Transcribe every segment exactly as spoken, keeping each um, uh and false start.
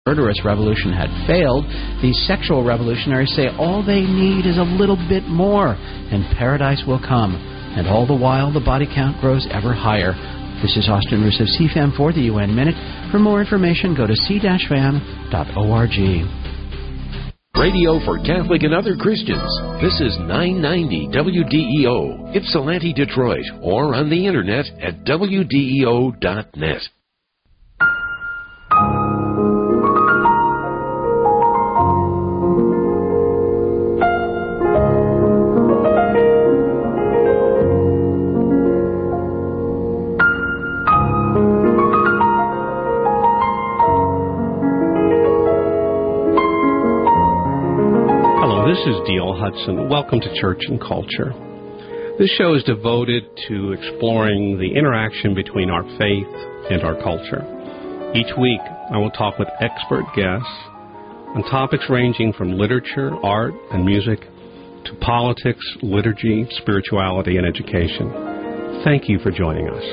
murderous revolution had failed, the sexual revolutionaries say all they need is a little bit more, and paradise will come. And all the while, the body count grows ever higher. This is Austin Russo, C FAM for the U N Minute. For more information, go to c dash fam dot org. Radio for Catholic and other Christians. This is nine ninety W D E O, Ypsilanti, Detroit, or on the internet at w d e o dot net. This is D L Hudson. Welcome to Church and Culture. This show is devoted to exploring the interaction between our faith and our culture. Each week, I will talk with expert guests on topics ranging from literature, art, and music to politics, liturgy, spirituality, and education. Thank you for joining us.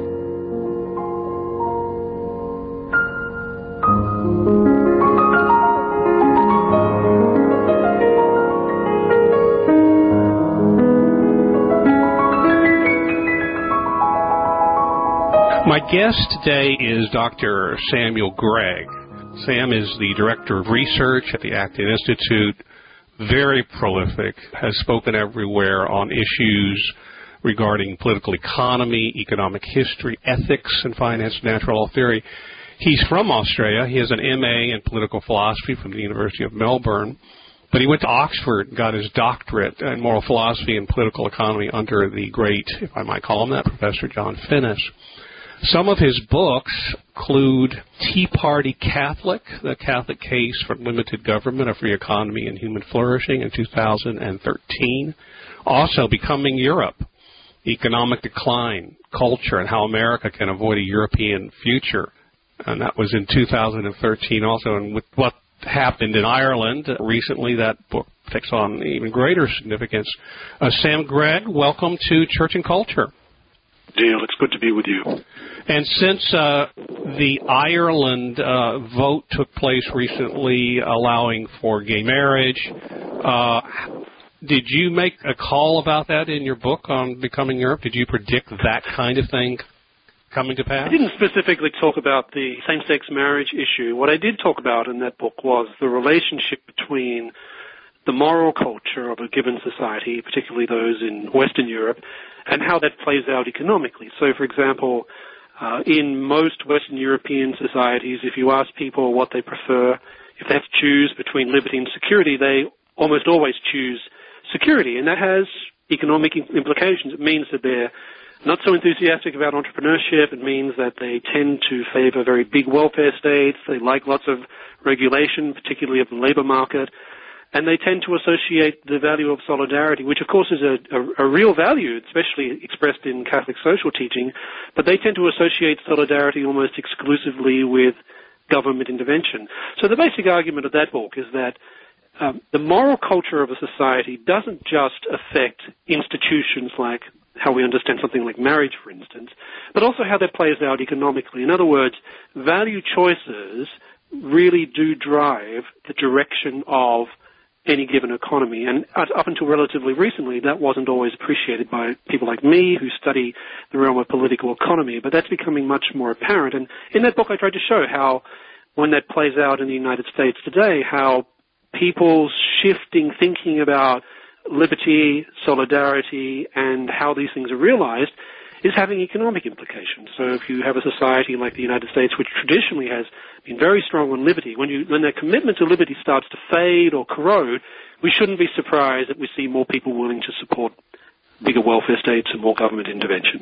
My guest today is Doctor Samuel Gregg. Sam is the Director of Research at the Acton Institute, very prolific, has spoken everywhere on issues regarding political economy, economic history, ethics and finance, natural law theory. He's from Australia. He has an M A in political philosophy from the University of Melbourne, but he went to Oxford and got his doctorate in moral philosophy and political economy under the great, if I might call him that, Professor John Finnis. Some of his books include Tea Party Catholic, The Catholic Case for Limited Government, A Free Economy, and Human Flourishing in two thousand thirteen. Also, Becoming Europe, Economic Decline, Culture, and How America Can Avoid a European Future. And that was in two thousand thirteen also. And with what happened in Ireland recently, that book takes on even greater significance. Uh, Sam Gregg, welcome to Church and Culture. Dale, it's good to be with you. And since uh, the Ireland uh, vote took place recently allowing for gay marriage, uh, did you make a call about that in your book on Becoming Europe? Did you predict that kind of thing coming to pass? I didn't specifically talk about the same-sex marriage issue. What I did talk about in that book was the relationship between the moral culture of a given society, particularly those in Western Europe, and how that plays out economically. So, for example, uh, in most Western European societies, if you ask people what they prefer, if they have to choose between liberty and security, they almost always choose security, and that has economic implications. It means that they're not so enthusiastic about entrepreneurship. It means that they tend to favor very big welfare states. They like lots of regulation, particularly of the labor market. And they tend to associate the value of solidarity, which of course is a, a, a real value, especially expressed in Catholic social teaching, but they tend to associate solidarity almost exclusively with government intervention. So the basic argument of that book is that um, the moral culture of a society doesn't just affect institutions like how we understand something like marriage, for instance, but also how that plays out economically. In other words, value choices really do drive the direction of any given economy. And up until relatively recently, that wasn't always appreciated by people like me who study the realm of political economy, but that's becoming much more apparent. And in that book, I tried to show how, when that plays out in the United States today, how people's shifting thinking about liberty, solidarity, and how these things are realized is having economic implications. So if you have a society like the United States, which traditionally has been very strong on liberty, when you when their commitment to liberty starts to fade or corrode, we shouldn't be surprised that we see more people willing to support bigger welfare states and more government intervention.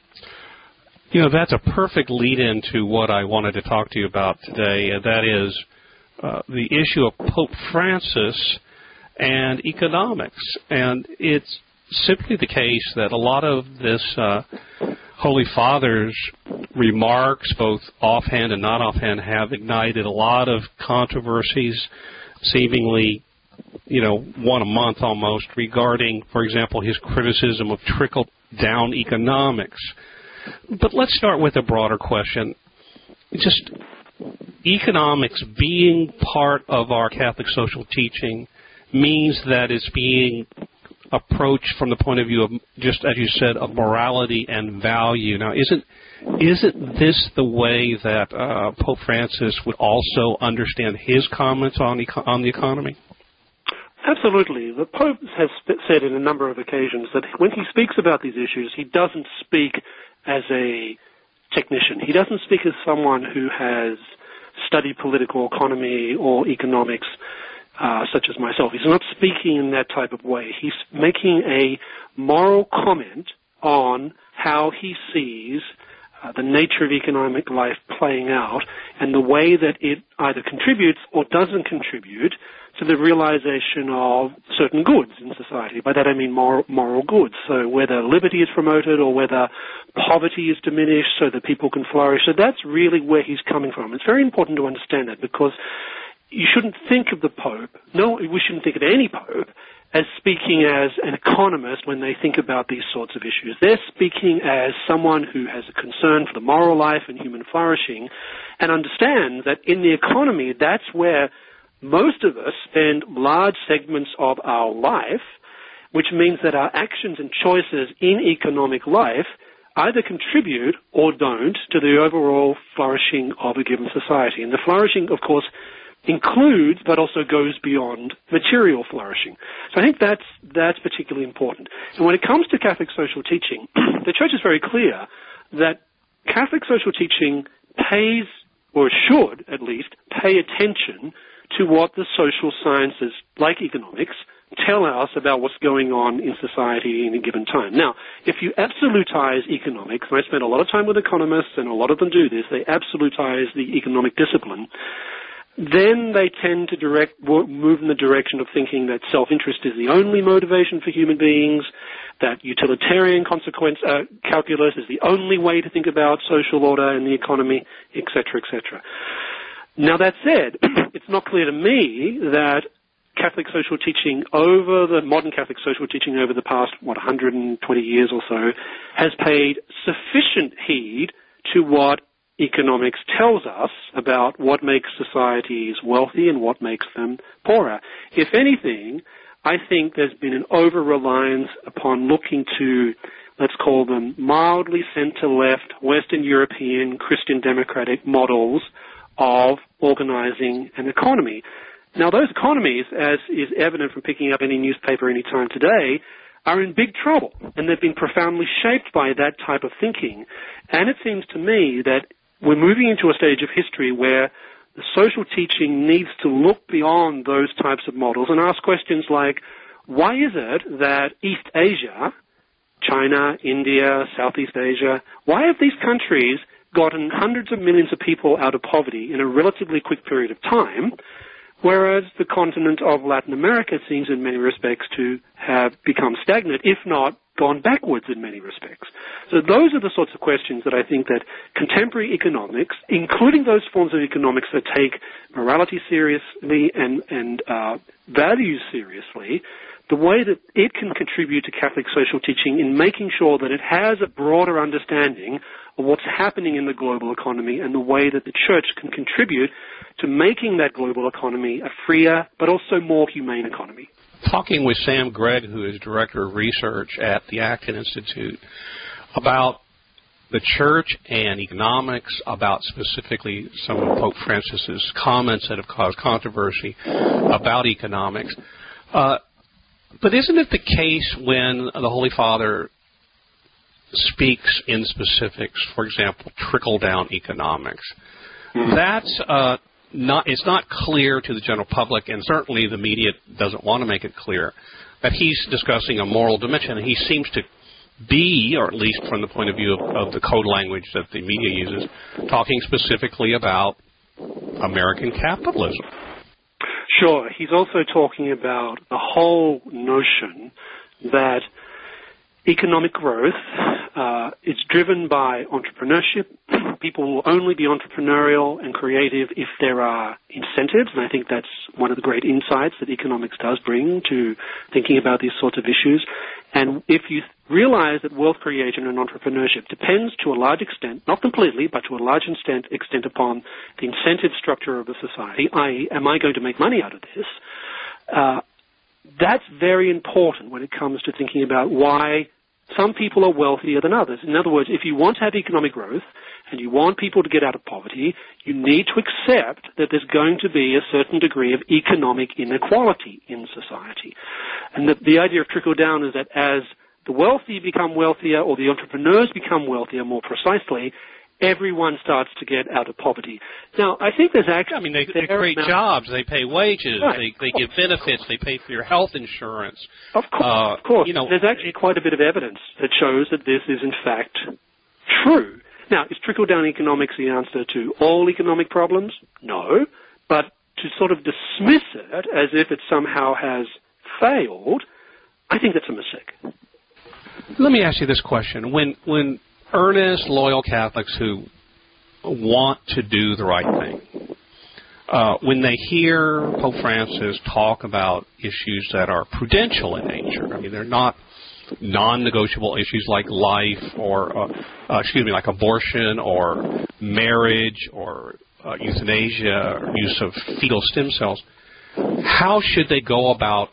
You know, that's a perfect lead-in to what I wanted to talk to you about today, and that is uh, the issue of Pope Francis and economics. And it's simply the case that a lot of this uh, Holy Father's remarks, both offhand and not offhand, have ignited a lot of controversies, seemingly, you know, one a month almost, regarding, for example, his criticism of trickle-down economics. But let's start with a broader question. Just economics being part of our Catholic social teaching means that it's being approached from the point of view of, just as you said, of morality and value. Now, isn't isn't this the way that uh, Pope Francis would also understand his comments on eco- on the economy? Absolutely. The Pope has said in a number of occasions that when he speaks about these issues, he doesn't speak as a technician. He doesn't speak as someone who has studied political economy or economics, uh, such as myself. He's not speaking in that type of way. He's making a moral comment on how he sees uh, the nature of economic life playing out and the way that it either contributes or doesn't contribute to the realization of certain goods in society. By that I mean moral, moral goods. So whether liberty is promoted or whether poverty is diminished so that people can flourish. So that's really where he's coming from. It's very important to understand that, because you shouldn't think of the Pope, no, we shouldn't think of any Pope, as speaking as an economist when they think about these sorts of issues. They're speaking as someone who has a concern for the moral life and human flourishing and understands that in the economy, that's where most of us spend large segments of our life, which means that our actions and choices in economic life either contribute or don't to the overall flourishing of a given society. And the flourishing, of course, includes but also goes beyond material flourishing. So I think that's that's particularly important. And when it comes to Catholic social teaching, the Church is very clear that Catholic social teaching pays, or should at least, pay attention to what the social sciences, like economics, tell us about what's going on in society in a given time. Now, if you absolutize economics, and I spend a lot of time with economists, and a lot of them do this, they absolutize the economic discipline, then they tend to direct, move in the direction of thinking that self-interest is the only motivation for human beings, that utilitarian consequence uh, calculus is the only way to think about social order and the economy, et cetera, et cetera. Now, that said, it's not clear to me that Catholic social teaching over the modern Catholic social teaching over the past, what, one hundred twenty years or so, has paid sufficient heed to what economics tells us about what makes societies wealthy and what makes them poorer. If anything, I think there's been an over-reliance upon looking to, let's call them mildly center-left, Western European, Christian democratic models of organizing an economy. Now, those economies, as is evident from picking up any newspaper any time today, are in big trouble, and they've been profoundly shaped by that type of thinking. And it seems to me that we're moving into a stage of history where the social teaching needs to look beyond those types of models and ask questions like, why is it that East Asia, China, India, Southeast Asia, why have these countries gotten hundreds of millions of people out of poverty in a relatively quick period of time, whereas the continent of Latin America seems in many respects to have become stagnant, if not gone backwards in many respects. So those are the sorts of questions that I think that contemporary economics, including those forms of economics that take morality seriously and, and uh, values seriously, the way that it can contribute to Catholic social teaching in making sure that it has a broader understanding of what's happening in the global economy and the way that the Church can contribute to making that global economy a freer but also more humane economy. Talking with Sam Gregg, who is Director of Research at the Acton Institute, about the Church and economics, about specifically some of Pope Francis's comments that have caused controversy about economics. Uh, but isn't it the case when the Holy Father speaks in specifics, for example, trickle-down economics, mm-hmm. that's uh, not, it's not clear to the general public, and certainly the media doesn't want to make it clear, that he's discussing a moral dimension, and he seems to be, or at least from the point of view of, of the code language that the media uses, talking specifically about American capitalism. Sure. He's also talking about the whole notion that economic growth uh, is driven by entrepreneurship. People will only be entrepreneurial and creative if there are incentives, and I think that's one of the great insights that economics does bring to thinking about these sorts of issues. And if you realize that wealth creation and entrepreneurship depends to a large extent, not completely, but to a large extent, extent upon the incentive structure of a society, that is, am I going to make money out of this? Uh, that's very important when it comes to thinking about why some people are wealthier than others. In other words, if you want to have economic growth and you want people to get out of poverty, you need to accept that there's going to be a certain degree of economic inequality in society. And the, the idea of trickle-down is that as the wealthy become wealthier, or the entrepreneurs become wealthier more precisely, everyone starts to get out of poverty. Now, I think there's actually... I mean, they, they create amount, jobs, they pay wages, right, they, they give benefits, they pay for your health insurance. Of course, uh, of course. You know, there's actually quite a bit of evidence that shows that this is, in fact, true. Now, is trickle-down economics the answer to all economic problems? No. But to sort of dismiss it as if it somehow has failed, I think that's a mistake. Let me ask you this question. When when earnest, loyal Catholics who want to do the right thing, uh, when they hear Pope Francis talk about issues that are prudential in nature, I mean, they're not non-negotiable issues like life or, uh, uh, excuse me, like abortion or marriage or uh, euthanasia or use of fetal stem cells, how should they go about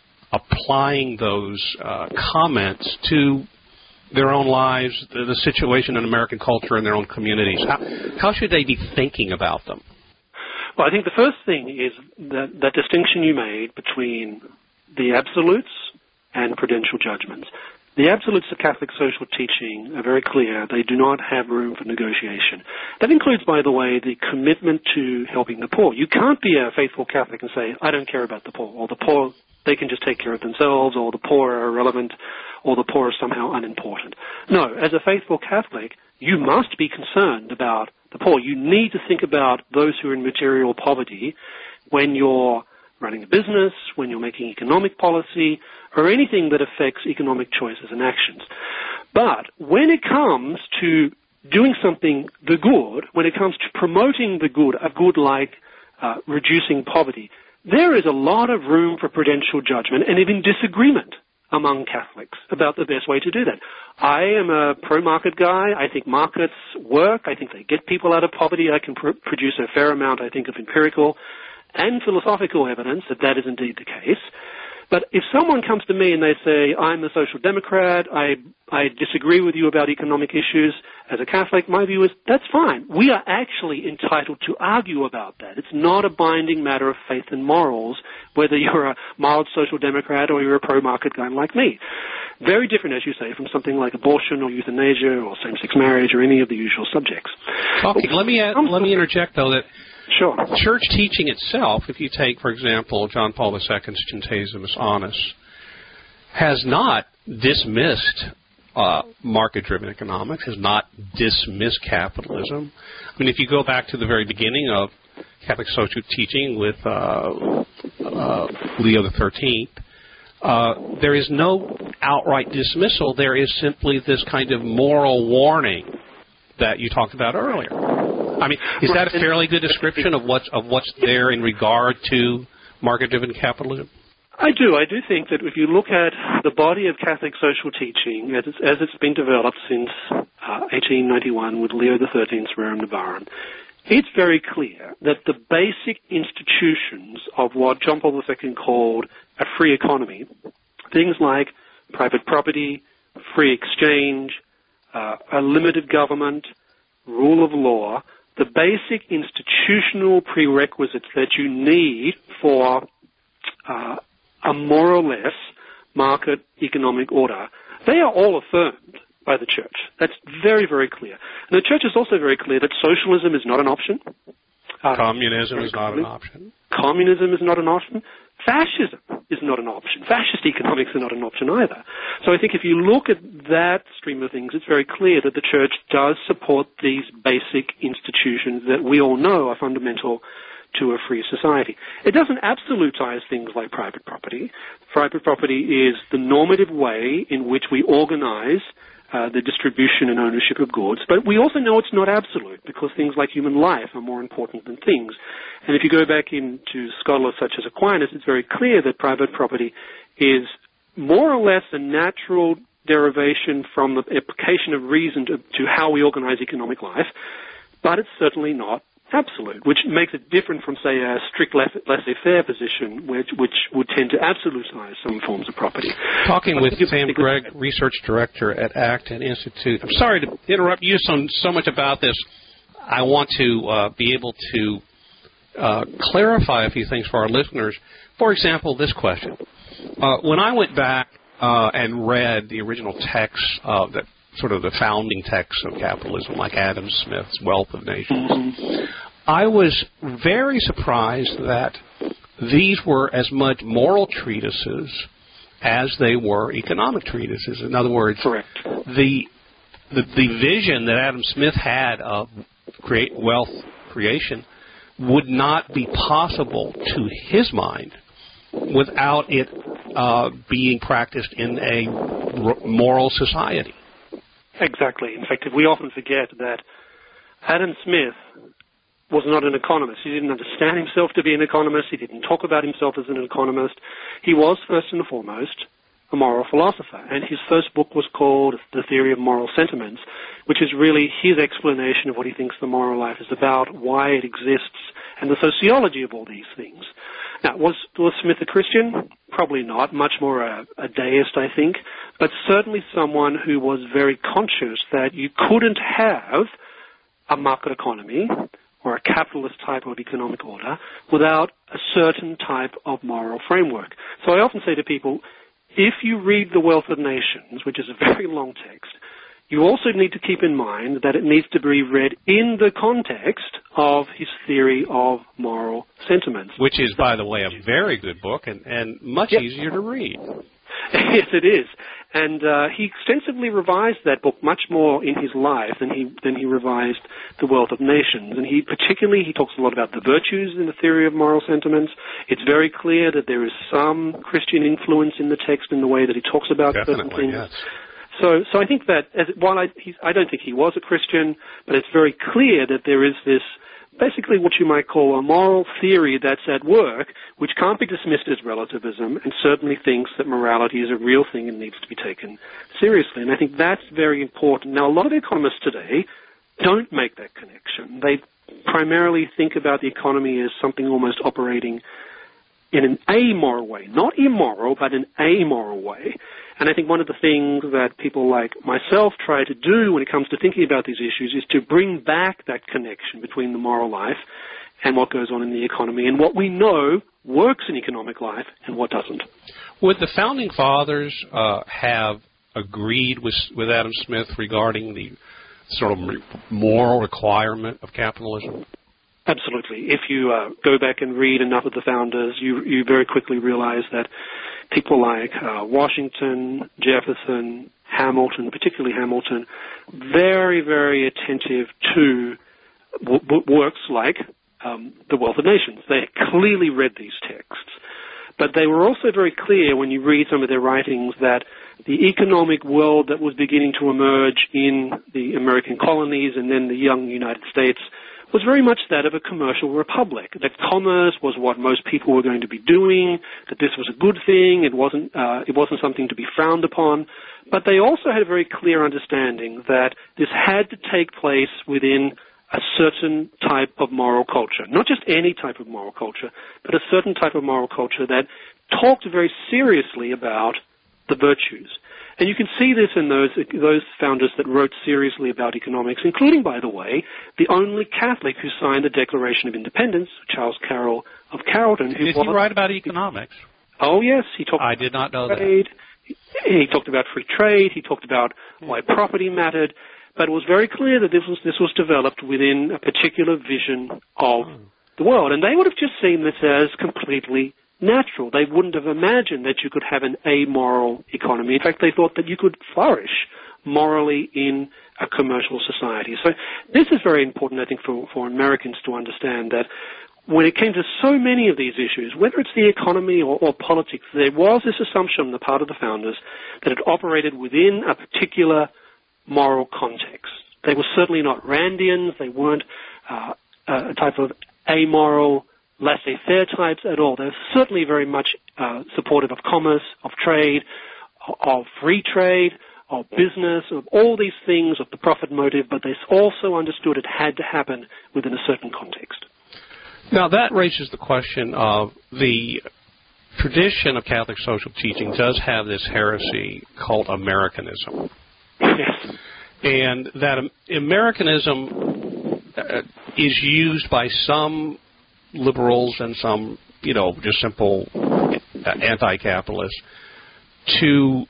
applying those uh, comments to their own lives, the, the situation in American culture and their own communities? How, how should they be thinking about them? Well, I think the first thing is that, that distinction you made between the absolutes and prudential judgments. The absolutes of Catholic social teaching are very clear. They do not have room for negotiation. That includes, by the way, the commitment to helping the poor. You can't be a faithful Catholic and say, I don't care about the poor, or the poor, they can just take care of themselves, or the poor are irrelevant, or the poor are somehow unimportant. No, as a faithful Catholic, you must be concerned about the poor. You need to think about those who are in material poverty when you're running a business, when you're making economic policy, or anything that affects economic choices and actions. But when it comes to doing something the good, when it comes to promoting the good, a good like uh, reducing poverty, there is a lot of room for prudential judgment and even disagreement among Catholics about the best way to do that. I am a pro-market guy. I think markets work. I think they get people out of poverty. I can pr- produce a fair amount, I think, of empirical and philosophical evidence that that is indeed the case. But if someone comes to me and they say, I'm a social democrat, I, I disagree with you about economic issues, as a Catholic, my view is, that's fine. We are actually entitled to argue about that. It's not a binding matter of faith and morals, whether you're a mild social democrat or you're a pro-market guy like me. Very different, as you say, from something like abortion or euthanasia or same-sex marriage or any of the usual subjects. Okay, let me add, let me interject, though, that Sure. church teaching itself, if you take, for example, John Paul the Second's Centesimus Annus, has not dismissed uh, market-driven economics, has not dismissed capitalism. I mean, if you go back to the very beginning of Catholic social teaching with uh, uh, Leo the Thirteenth, uh, there is no outright dismissal. There is simply this kind of moral warning that you talked about earlier. I mean, is that a fairly good description of what's of what's there in regard to market-driven capitalism? I do. I do think that if you look at the body of Catholic social teaching as it's, as it's been developed since uh, eighteen ninety-one with Leo the Thirteenth's Rerum Novarum, it's very clear that the basic institutions of what John Paul the Second called a free economy, things like private property, free exchange, uh, a limited government, rule of law, the basic institutional prerequisites that you need for uh, a more or less market economic order, they are all affirmed by the Church. That's very, very clear. And the Church is also very clear that socialism is not an option. Uh, Communism is not an option. Communism is not an option. Fascism is not an option. Fascist economics are not an option either. So I think if you look at that stream of things, it's very clear that the Church does support these basic institutions that we all know are fundamental to a free society. It doesn't absolutize things like private property. Private property is the normative way in which we organize uh, the distribution and ownership of goods, but we also know it's not absolute because things like human life are more important than things. And if you go back into scholars such as Aquinas, it's very clear that private property is more or less a natural derivation from the application of reason to, to how we organize economic life, but it's certainly not absolute, which makes it different from, say, a strict laissez-faire position, which, which would tend to absolutize some forms of property. Talking with Sam Gregg, Research Director at Acton Institute. I'm sorry to interrupt you so, so much about this. I want to uh, be able to uh, clarify a few things for our listeners. For example, this question. Uh, when I went back uh, and read the original texts of the sort of the founding texts of capitalism, like Adam Smith's Wealth of Nations, mm-hmm. I was very surprised that these were as much moral treatises as they were economic treatises. In other words, correct. The, the the vision that Adam Smith had of create wealth creation would not be possible to his mind without it uh, being practiced in a r- moral society. Exactly. In fact, we often forget that Adam Smith was not an economist. He didn't understand himself to be an economist. He didn't talk about himself as an economist. He was, first and foremost, a moral philosopher. And his first book was called The Theory of Moral Sentiments, which is really his explanation of what he thinks the moral life is about, why it exists, and the sociology of all these things. Now, was, was Smith a Christian? Probably not. Much more a, a deist, I think. But certainly someone who was very conscious that you couldn't have a market economy or a capitalist type of economic order without a certain type of moral framework. So I often say to people, if you read The Wealth of Nations, which is a very long text, you also need to keep in mind that it needs to be read in the context of his theory of moral sentiments. Which is, by the way, a very good book and, and much yep. easier to read. Yes, it is. And uh, he extensively revised that book much more in his life than he than he revised The Wealth of Nations. And he particularly, he talks a lot about the virtues in the theory of moral sentiments. It's very clear that there is some Christian influence in the text in the way that he talks about Definitely, certain things. Yes. So, so I think that as, while I, he's, I don't think he was a Christian, but it's very clear that there is this, basically what you might call a moral theory that's at work, which can't be dismissed as relativism, and certainly thinks that morality is a real thing and needs to be taken seriously. And I think that's very important. Now, a lot of economists today don't make that connection. They primarily think about the economy as something almost operating in an amoral way, not immoral, but an amoral way. And I think one of the things that people like myself try to do when it comes to thinking about these issues is to bring back that connection between the moral life and what goes on in the economy and what we know works in economic life and what doesn't. Would the Founding Fathers uh, have agreed with, with Adam Smith regarding the sort of moral requirement of capitalism? Absolutely. If you uh, go back and read enough of the founders, you, you very quickly realize that people like uh, Washington, Jefferson, Hamilton, particularly Hamilton, very, very attentive to w- w- works like um, The Wealth of Nations. They clearly read these texts. But they were also very clear when you read some of their writings that the economic world that was beginning to emerge in the American colonies and then the young United States was very much that of a commercial republic, that commerce was what most people were going to be doing, that this was a good thing, it wasn't, uh, it wasn't something to be frowned upon. But they also had a very clear understanding that this had to take place within a certain type of moral culture, not just any type of moral culture, but a certain type of moral culture that talked very seriously about the virtues. And you can see this in those those founders that wrote seriously about economics, including, by the way, the only Catholic who signed the Declaration of Independence, Charles Carroll of Carrollton. Who Did was, he write about economics? Oh, yes. He talked I did not know trade. that. He talked about free trade. He talked about why property mattered. But it was very clear that this was this was developed within a particular vision of the world. And they would have just seen this as completely natural. They wouldn't have imagined that you could have an amoral economy. In fact, they thought that you could flourish morally in a commercial society. So this is very important, I think, for, for Americans to understand that when it came to so many of these issues, whether it's the economy or, or politics, there was this assumption on the part of the founders that it operated within a particular moral context. They were certainly not Randians. They weren't uh, a type of amoral, laissez-faire types at all. They're certainly very much uh, supportive of commerce, of trade, of free trade, of business, of all these things, of the profit motive, but they also understood it had to happen within a certain context. Now, that raises the question of the tradition of Catholic social teaching does have this heresy called Americanism. Yes. And that Americanism uh, is used by some liberals and some, you know, just simple anti-capitalists to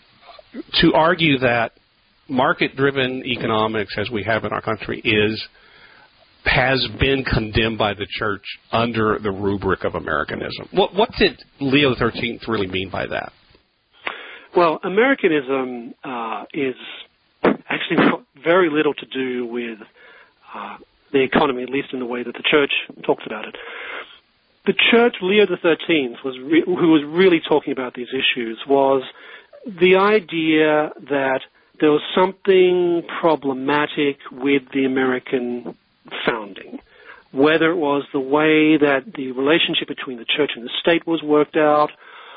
to argue that market-driven economics, as we have in our country, is has been condemned by the church under the rubric of Americanism. What, what did Leo the thirteenth really mean by that? Well, Americanism uh, is actually got very little to do with uh, the economy, at least in the way that the church talks about it. The church, Leo the thirteenth, was re- who was really talking about these issues, was the idea that there was something problematic with the American founding, whether it was the way that the relationship between the church and the state was worked out,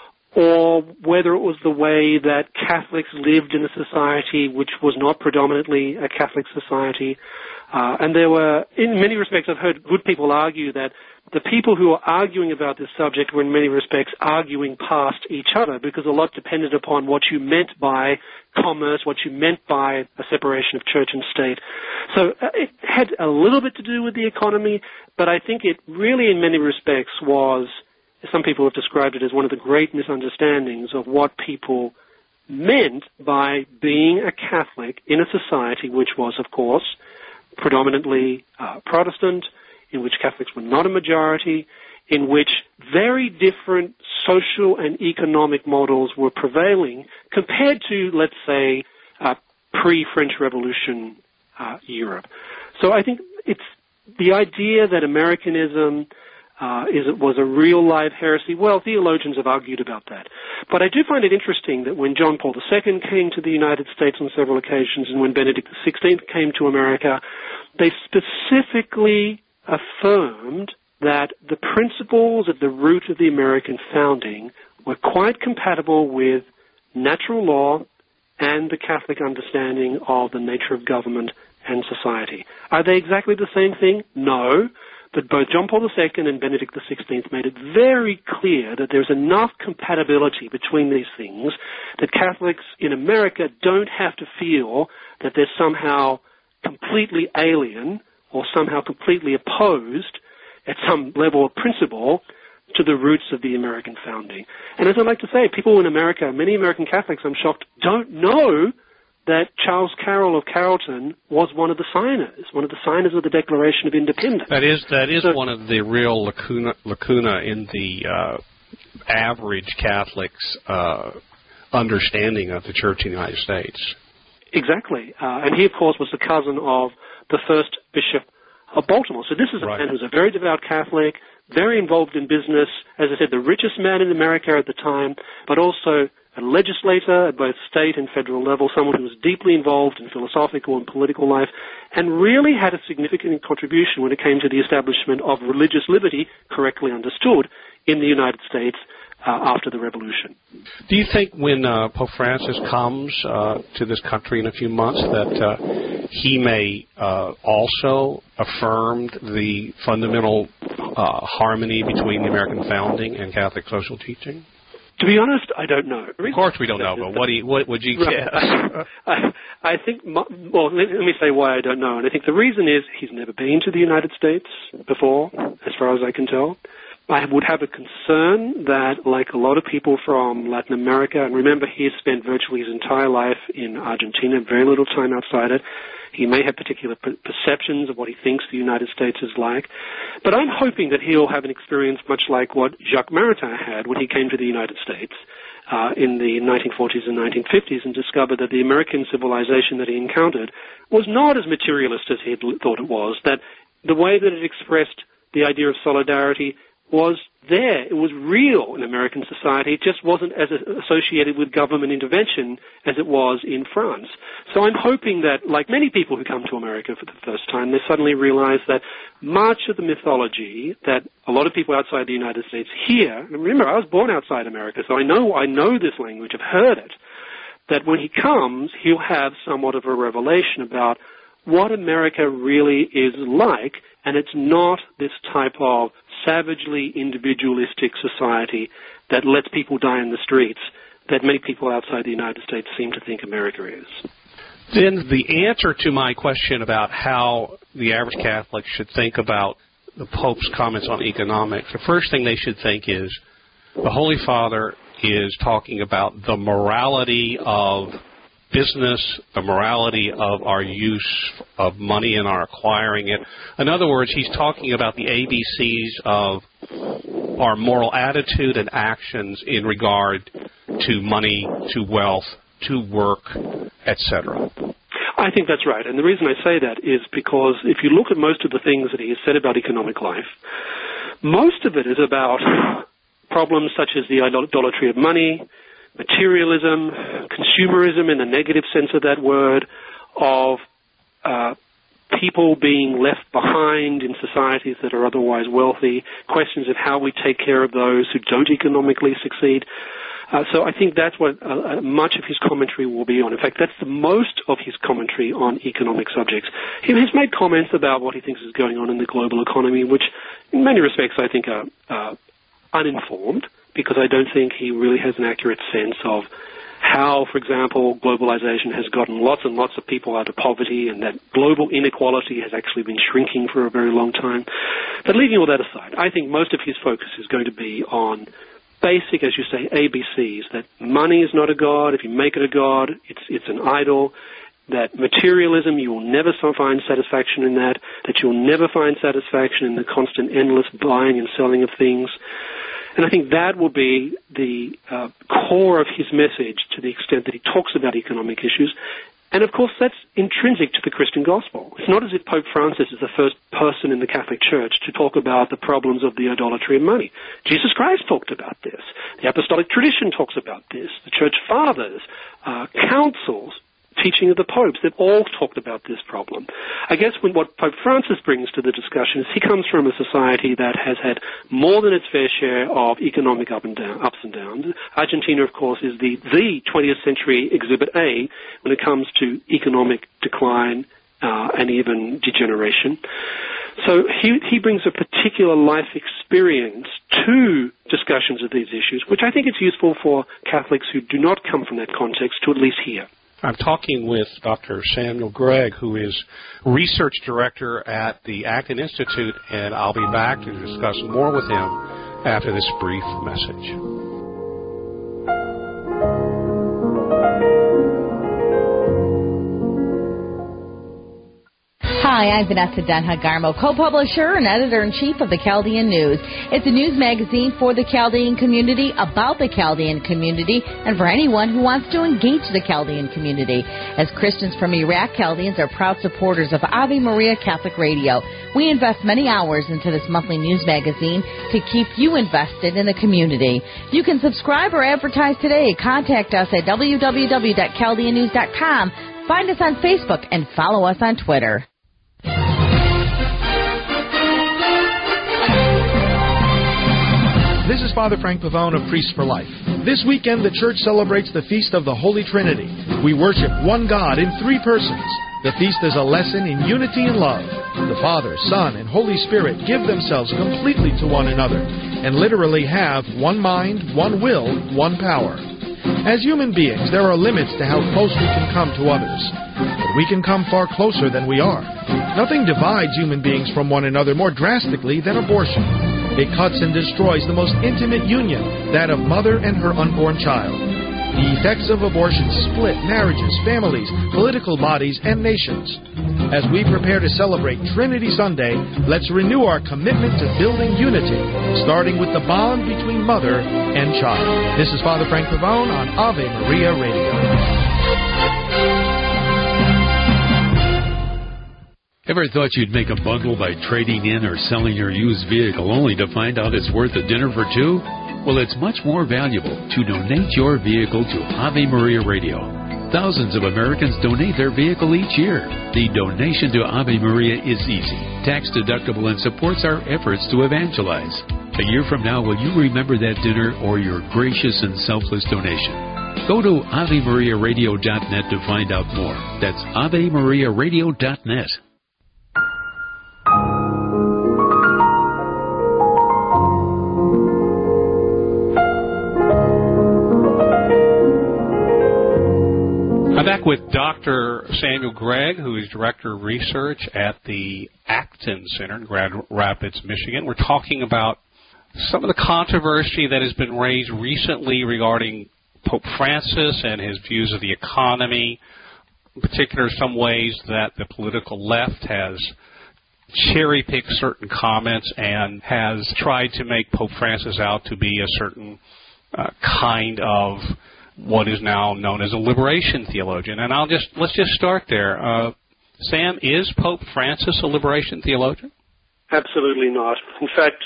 or whether it was the way that Catholics lived in a society which was not predominantly a Catholic society. Uh, and there were, in many respects, I've heard good people argue that the people who were arguing about this subject were in many respects arguing past each other, because a lot depended upon what you meant by commerce, what you meant by a separation of church and state. So uh, it had a little bit to do with the economy, but I think it really in many respects was, some people have described it as one of the great misunderstandings of what people meant by being a Catholic in a society which was, of course, predominantly uh, Protestant, in which Catholics were not a majority, in which very different social and economic models were prevailing compared to, let's say, uh, pre-French Revolution uh, Europe. So I think it's the idea that Americanism uh, is, was a real-life heresy. Well, theologians have argued about that. But I do find it interesting that when John Paul the Second came to the United States on several occasions and when Benedict the sixteenth came to America, they specifically affirmed that the principles at the root of the American founding were quite compatible with natural law and the Catholic understanding of the nature of government and society. Are they exactly the same thing? No. But both John Paul the Second and Benedict the sixteenth made it very clear that there's enough compatibility between these things that Catholics in America don't have to feel that they're somehow completely alien or somehow completely opposed at some level of principle to the roots of the American founding. And as I like to say, people in America, many American Catholics, I'm shocked, don't know that Charles Carroll of Carrollton was one of the signers, one of the signers of the Declaration of Independence. That is that is so, one of the real lacuna, lacuna in the uh, average Catholic's uh, understanding of the Church in the United States. Exactly. Uh, and he, of course, was the cousin of the first Bishop of Baltimore. So this is a right. man who's a very devout Catholic, very involved in business, as I said, the richest man in America at the time, but also a legislator at both state and federal level, someone who was deeply involved in philosophical and political life, and really had a significant contribution when it came to the establishment of religious liberty, correctly understood, in the United States uh, after the Revolution. Do you think when uh, Pope Francis comes uh, to this country in a few months that uh, he may uh, also affirm the fundamental uh, harmony between the American founding and Catholic social teaching? To be honest, I don't know. Of course we don't know, but what, do you, what would you guess? I, I think, well, let, let me say why I don't know. And I think the reason is he's never been to the United States before, as far as I can tell. I would have a concern that, like a lot of people from Latin America, and remember he has spent virtually his entire life in Argentina, very little time outside it. He may have particular per- perceptions of what he thinks the United States is like. But I'm hoping that he'll have an experience much like what Jacques Maritain had when he came to the United States uh, in the nineteen forties and nineteen fifties and discovered that the American civilization that he encountered was not as materialist as he had thought it was, that the way that it expressed the idea of solidarity was there. It was real in American society. It just wasn't as associated with government intervention as it was in France. So I'm hoping that, like many people who come to America for the first time, they suddenly realize that much of the mythology that a lot of people outside the United States hear, and remember, I was born outside America, so I know, I know this language, I've heard it, that when he comes, he'll have somewhat of a revelation about what America really is like, and it's not this type of savagely individualistic society that lets people die in the streets that many people outside the United States seem to think America is. Then the answer to my question about how the average Catholic should think about the Pope's comments on economics, the first thing they should think is the Holy Father is talking about the morality of business, the morality of our use of money and our acquiring it. In other words, he's talking about the A B Cs of our moral attitude and actions in regard to money, to wealth, to work, et cetera. I think that's right. And the reason I say that is because if you look at most of the things that he has said about economic life, most of it is about problems such as the idolatry of money, materialism, consumerism in the negative sense of that word, of uh, people being left behind in societies that are otherwise wealthy, questions of how we take care of those who don't economically succeed. Uh, so I think that's what uh, much of his commentary will be on. In fact, that's the most of his commentary on economic subjects. He has made comments about what he thinks is going on in the global economy, which in many respects I think are uh, uninformed, because I don't think he really has an accurate sense of how, for example, globalization has gotten lots and lots of people out of poverty, and that global inequality has actually been shrinking for a very long time. But leaving all that aside, I think most of his focus is going to be on basic, as you say, A B Cs, that money is not a god. If you make it a god, it's it's an idol. That materialism, you will never find satisfaction in that. That you'll never find satisfaction in the constant, endless buying and selling of things. And I think that will be the uh, core of his message to the extent that he talks about economic issues. And, of course, that's intrinsic to the Christian gospel. It's not as if Pope Francis is the first person in the Catholic Church to talk about the problems of the idolatry of money. Jesus Christ talked about this. The apostolic tradition talks about this. The church fathers, uh, councils, teaching of the popes, they've all talked about this problem. I guess when what Pope Francis brings to the discussion is he comes from a society that has had more than its fair share of economic up and down, ups and downs. Argentina, of course, is the, the twentieth century exhibit A when it comes to economic decline uh, and even degeneration. So he, he brings a particular life experience to discussions of these issues, which I think it's useful for Catholics who do not come from that context to at least hear. I'm talking with Doctor Samuel Gregg, who is research director at the Acton Institute, and I'll be back to discuss more with him after this brief message. Hi, I'm Vanessa Denha-Garmo, co-publisher and editor-in-chief of the Chaldean News. It's a news magazine for the Chaldean community, about the Chaldean community, and for anyone who wants to engage the Chaldean community. As Christians from Iraq, Chaldeans are proud supporters of Ave Maria Catholic Radio. We invest many hours into this monthly news magazine to keep you invested in the community. You can subscribe or advertise today. Contact us at w w w dot chaldean news dot com. Find us on Facebook and follow us on Twitter. This is Father Frank Pavone of Priests for Life. This weekend, the Church celebrates the Feast of the Holy Trinity. We worship one God in three persons. The feast is a lesson in unity and love. The Father, Son, and Holy Spirit give themselves completely to one another and literally have one mind, one will, one power. As human beings, there are limits to how close we can come to others. But we can come far closer than we are. Nothing divides human beings from one another more drastically than abortion. It cuts and destroys the most intimate union, that of mother and her unborn child. The effects of abortion split marriages, families, political bodies, and nations. As we prepare to celebrate Trinity Sunday, let's renew our commitment to building unity, starting with the bond between mother and child. This is Father Frank Pavone on Ave Maria Radio. Ever thought you'd make a bundle by trading in or selling your used vehicle only to find out it's worth a dinner for two? Well, it's much more valuable to donate your vehicle to Ave Maria Radio. Thousands of Americans donate their vehicle each year. The donation to Ave Maria is easy, tax-deductible, and supports our efforts to evangelize. A year from now, will you remember that dinner or your gracious and selfless donation? Go to Ave Maria Radio dot net to find out more. That's Ave Maria Radio dot net. I'm back with Doctor Samuel Gregg, who is Director of Research at the Acton Center in Grand Rapids, Michigan. We're talking about some of the controversy that has been raised recently regarding Pope Francis and his views of the economy, in particular some ways that the political left has cherry-picked certain comments and has tried to make Pope Francis out to be a certain uh, kind of what is now known as a liberation theologian. And I'll just let's just start there. Uh, Sam, is Pope Francis a liberation theologian? Absolutely not. In fact,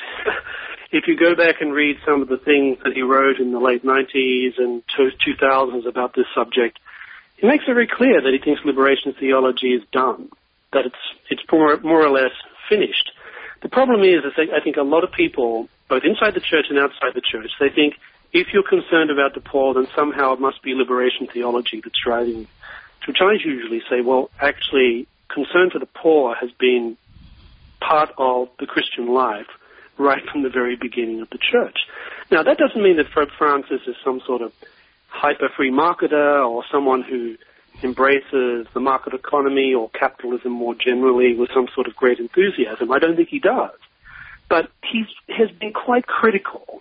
if you go back and read some of the things that he wrote in the late nineties and two thousands about this subject, he makes it very clear that he thinks liberation theology is done, that it's it's more, more or less finished. The problem is, is that I think a lot of people, both inside the church and outside the church, they think if you're concerned about the poor, then somehow it must be liberation theology that's driving you. To which I usually say, well, actually, concern for the poor has been part of the Christian life right from the very beginning of the church. Now, that doesn't mean that Pope Francis is some sort of hyper-free marketer or someone who embraces the market economy or capitalism more generally with some sort of great enthusiasm. I don't think he does. But he has been quite critical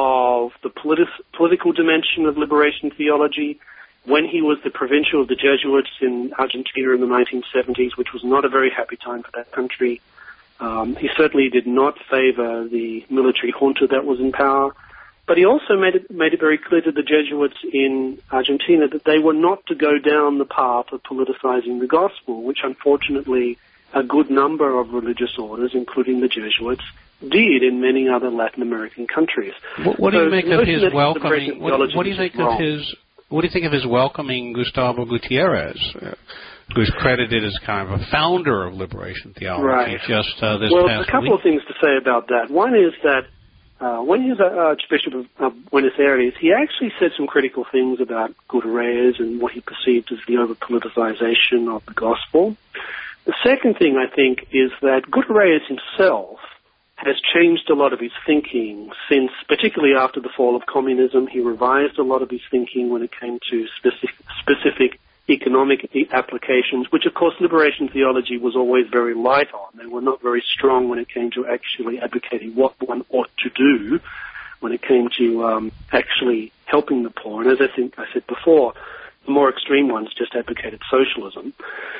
of the politi- political dimension of liberation theology when he was the provincial of the Jesuits in Argentina in the nineteen seventies, which was not a very happy time for that country. Um, he certainly did not favor the military junta that was in power, but he also made it, made it very clear to the Jesuits in Argentina that they were not to go down the path of politicizing the gospel, which unfortunately a good number of religious orders, including the Jesuits, did in many other Latin American countries. What, what do so you make of his welcoming? What, what do you think wrong. of his? What do you think of his welcoming Gustavo Gutierrez, uh, who's credited as kind of a founder of liberation theology? Right. Just uh, this well, past a couple week? of things to say about that. One is that uh, when he was Archbishop of uh, Buenos Aires, he actually said some critical things about Gutierrez and what he perceived as the over-politicization of the gospel. The second thing, I think, is that Gutierrez himself has changed a lot of his thinking since, particularly after the fall of communism. He revised a lot of his thinking when it came to specific, specific economic applications, which, of course, liberation theology was always very light on. They were not very strong when it came to actually advocating what one ought to do when it came to um, actually helping the poor. And as I think I said before, the more extreme ones just advocated socialism.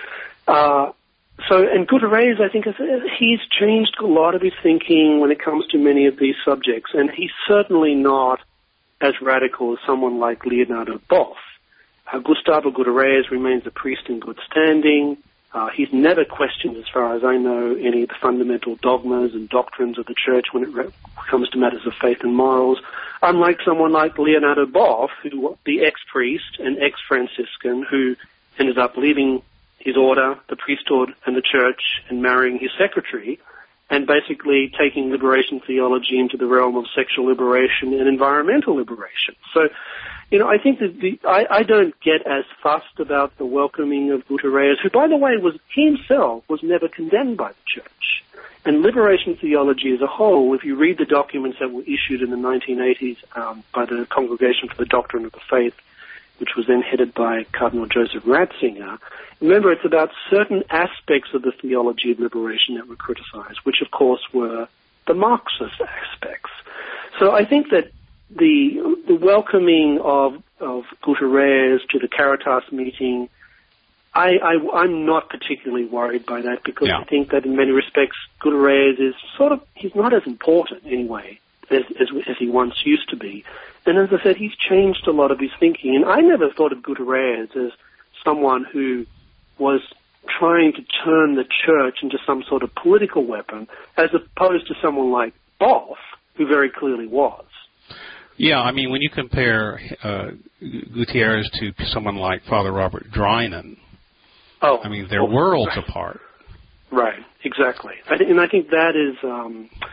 Uh, So, and Gutierrez, I think, he's changed a lot of his thinking when it comes to many of these subjects, and he's certainly not as radical as someone like Leonardo Boff. Uh, Gustavo Gutierrez remains a priest in good standing. Uh, he's never questioned, as far as I know, any of the fundamental dogmas and doctrines of the church when it re- comes to matters of faith and morals, unlike someone like Leonardo Boff, who the ex-priest and ex-Franciscan who ended up leaving his order, the priesthood, and the church, and marrying his secretary, and basically taking liberation theology into the realm of sexual liberation and environmental liberation. So, you know, I think that the, I, I don't get as fussed about the welcoming of Gutierrez, who, by the way, was he himself was never condemned by the church. And liberation theology as a whole, if you read the documents that were issued in the nineteen eighties um, by the Congregation for the Doctrine of the Faith, which was then headed by Cardinal Joseph Ratzinger, remember, it's about certain aspects of the theology of liberation that were criticized, which, of course, were the Marxist aspects. So I think that the the welcoming of, of Gutierrez to the Caritas meeting, I, I, I'm not particularly worried by that because yeah. I think that in many respects, Gutierrez is sort of, he's not as important anyway as, as, as he once used to be. And as I said, he's changed a lot of his thinking. And I never thought of Gutierrez as someone who was trying to turn the church into some sort of political weapon, as opposed to someone like Boff, who very clearly was. Yeah, I mean, when you compare uh, Gutierrez to someone like Father Robert Drinan, oh, I mean, they're oh, worlds right. apart. Right, exactly. I th- and I think that is... Um,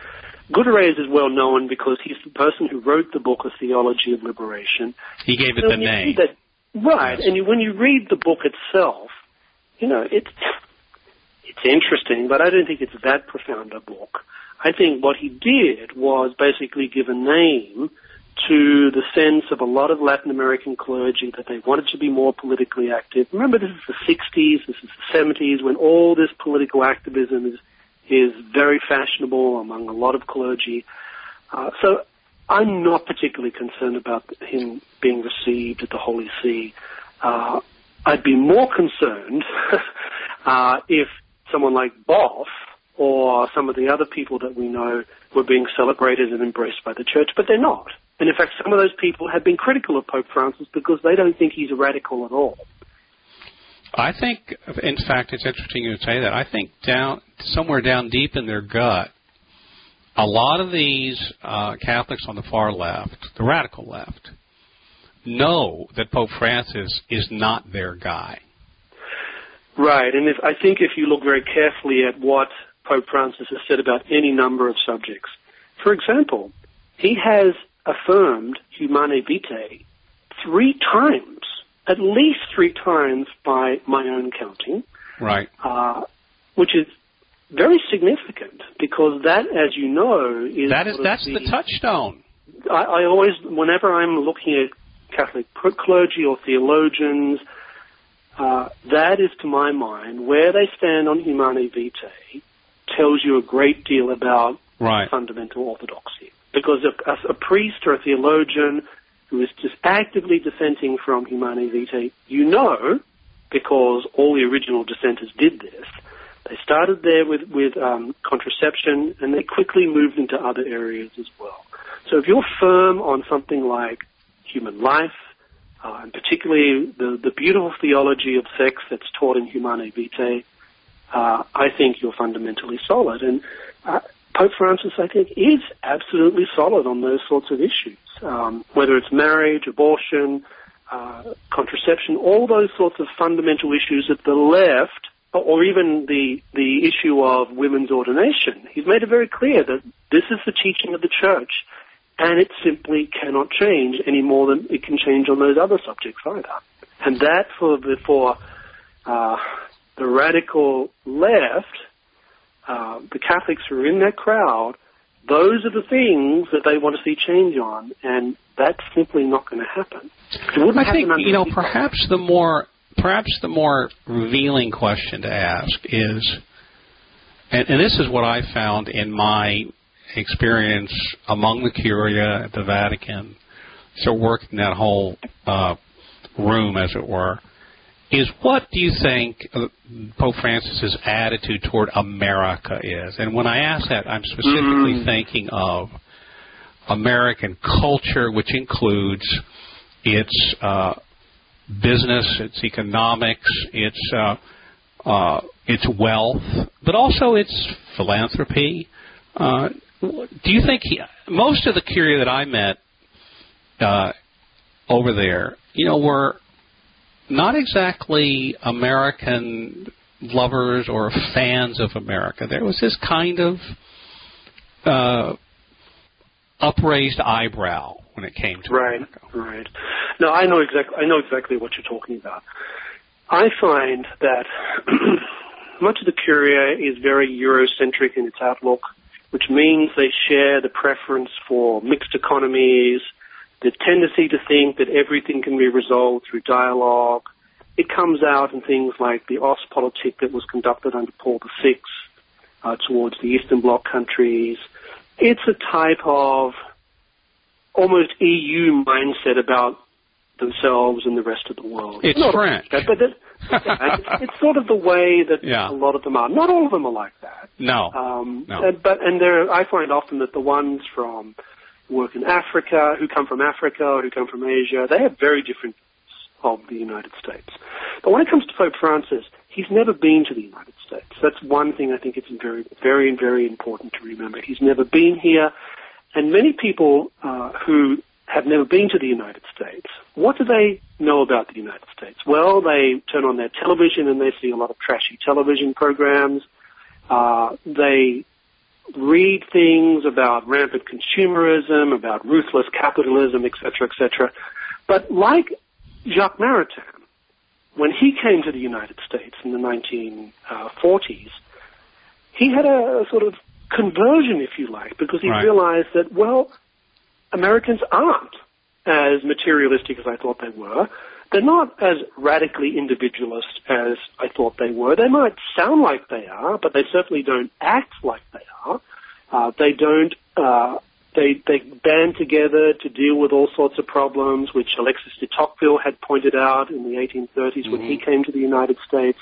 Gutierrez is well known because he's the person who wrote the book, A Theology of Liberation. He gave it so the name. That, right, yes. and you, when you read the book itself, you know, it's, it's interesting, but I don't think it's that profound a book. I think what he did was basically give a name to the sense of a lot of Latin American clergy that they wanted to be more politically active. Remember, this is the sixties, this is the seventies, when all this political activism is is very fashionable among a lot of clergy. Uh, so I'm not particularly concerned about him being received at the Holy See. Uh, I'd be more concerned uh, if someone like Boff or some of the other people that we know were being celebrated and embraced by the church, but they're not. And in fact, some of those people have been critical of Pope Francis because they don't think he's a radical at all. I think, in fact, it's interesting you would say that. I think down somewhere down deep in their gut, a lot of these uh, Catholics on the far left, the radical left, know that Pope Francis is not their guy. Right, and if, I think if you look very carefully at what Pope Francis has said about any number of subjects, for example, he has affirmed Humane Vitae three times, at least three times by my own counting. Right. Uh, which is very significant because that, as you know, is... That is, that's the, the touchstone. I, I always, whenever I'm looking at Catholic clergy or theologians, uh, that is, to my mind, where they stand on Humane Vitae tells you a great deal about right. fundamental orthodoxy. Because a, a, a priest or a theologian who is just actively dissenting from Humane Vitae, you know, because all the original dissenters did this, they started there with, with um, contraception, and they quickly moved into other areas as well. So if you're firm on something like human life, uh, and particularly the, the beautiful theology of sex that's taught in Humane Vitae, uh, I think you're fundamentally solid. And uh, Pope Francis, I think, is absolutely solid on those sorts of issues, um, whether it's marriage, abortion, uh, contraception, all those sorts of fundamental issues that the left, or even the the issue of women's ordination. He's made it very clear that this is the teaching of the church, and it simply cannot change any more than it can change on those other subjects either. And that for the, for uh, the radical left, uh, the Catholics who are in that crowd, those are the things that they want to see change on, and that's simply not going to happen. It wouldn't I think, happen you know, perhaps the more perhaps the more revealing question to ask is, and, and this is what I found in my experience among the Curia at the Vatican, so working that whole uh, room, as it were, is what do you think Pope Francis's attitude toward America is? And when I ask that, I'm specifically mm. thinking of American culture, which includes its uh, business, its economics, its uh, uh, its wealth, but also its philanthropy. Uh, do you think he, most of the Curia that I met uh, over there, you know, were not exactly American lovers or fans of America? There was this kind of uh, upraised eyebrow when it came to right, America. Right. No, I know exactly. I know exactly what you're talking about. I find that much of the Curia is very Eurocentric in its outlook, which means they share the preference for mixed economies, the tendency to think that everything can be resolved through dialogue. It comes out in things like the Ostpolitik that was conducted under Paul the Sixth uh, towards the Eastern Bloc countries. It's a type of almost E U mindset about themselves and the rest of the world. It's Not French. That, but it, yeah, it's, it's sort of the way that yeah. a lot of them are. Not all of them are like that. No. Um, no. And, but and there, I find often that the ones from who work in Africa, who come from Africa, or who come from Asia, they have very different views of the United States. But when it comes to Pope Francis, he's never been to the United States. That's one thing I think it's very, very, very important to remember. He's never been here. And many people uh, who have never been to the United States, what do they know about the United States? Well, they turn on their television and they see a lot of trashy television programs. Uh, they read things about rampant consumerism, about ruthless capitalism, et cetera, et cetera. But like Jacques Maritain, when he came to the United States in the nineteen forties, he had a sort of conversion, if you like, because he right. realized that, well, Americans aren't as materialistic as I thought they were. They're not as radically individualist as I thought they were. They might sound like they are, but they certainly don't act like they are. Uh, they don't, uh, they, they band together to deal with all sorts of problems, which Alexis de Tocqueville had pointed out in the eighteen thirties mm-hmm. when he came to the United States.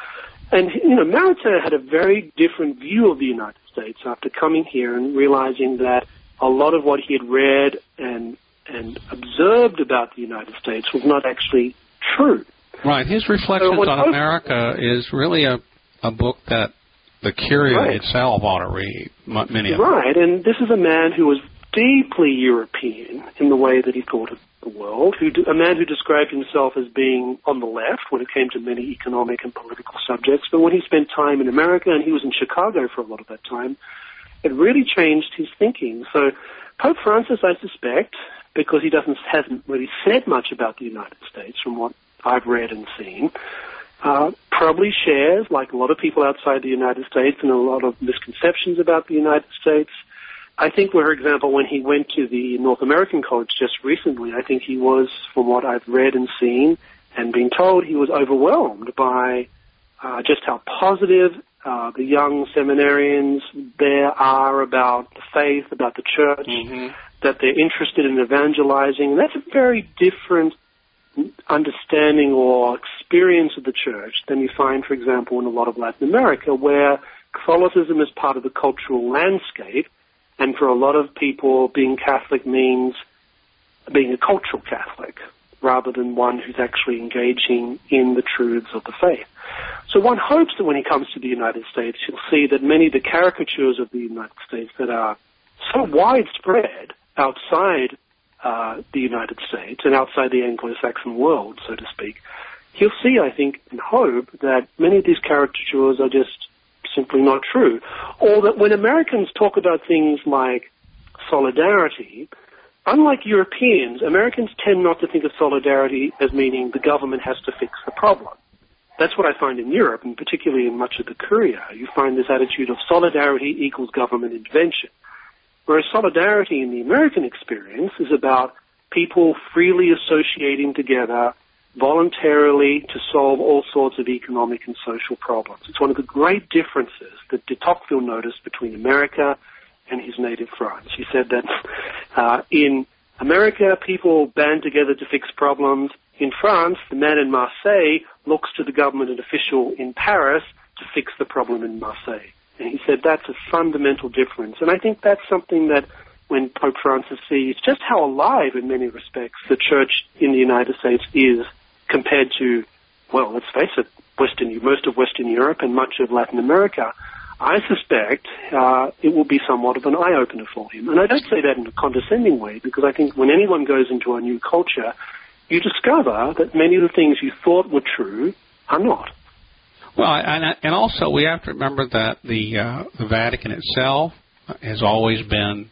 And, you know, Maritain had a very different view of the United States after coming here and realizing that a lot of what he had read and and observed about the United States was not actually true. Right. His Reflections so on Pope, America is really a, a book that the Curia right. itself ought to read, many of them. Right, and this is a man who was deeply European in the way that he thought of the world, who a man who described himself as being on the left when it came to many economic and political subjects, but when he spent time in America, and he was in Chicago for a lot of that time, it really changed his thinking. So Pope Francis, I suspect, because he doesn't hasn't really said much about the United States from what I've read and seen, uh, probably shares, like a lot of people outside the United States, and a lot of misconceptions about the United States. I think, for example, when he went to the North American College just recently, I think he was, from what I've read and seen and been told, he was overwhelmed by uh, just how positive uh, the young seminarians there are about the faith, about the church, mm-hmm. that they're interested in evangelizing. And that's a very different understanding or experience of the church than you find, for example, in a lot of Latin America, where Catholicism is part of the cultural landscape, and for a lot of people, being Catholic means being a cultural Catholic rather than one who's actually engaging in the truths of the faith. So one hopes that when he comes to the United States, he'll see that many of the caricatures of the United States that are so widespread outside uh, the United States and outside the Anglo-Saxon world, so to speak, he'll see, I think, and hope that many of these caricatures are just simply not true. Or that when Americans talk about things like solidarity, unlike Europeans, Americans tend not to think of solidarity as meaning the government has to fix the problem. That's what I find in Europe, and particularly in much of the Curia. You find this attitude of solidarity equals government intervention. Whereas solidarity in the American experience is about people freely associating together voluntarily to solve all sorts of economic and social problems. It's one of the great differences that de Tocqueville noticed between America and his native France. He said that uh, in America, people band together to fix problems. In France, the man in Marseille looks to the government official in Paris to fix the problem in Marseille. And he said that's a fundamental difference. And I think that's something that when Pope Francis sees just how alive in many respects the church in the United States is compared to, well, let's face it, Western, most of Western Europe and much of Latin America, I suspect uh, it will be somewhat of an eye-opener for him. And I don't say that in a condescending way, because I think when anyone goes into a new culture, you discover that many of the things you thought were true are not. Well, and, and also we have to remember that the, uh, the Vatican itself has always been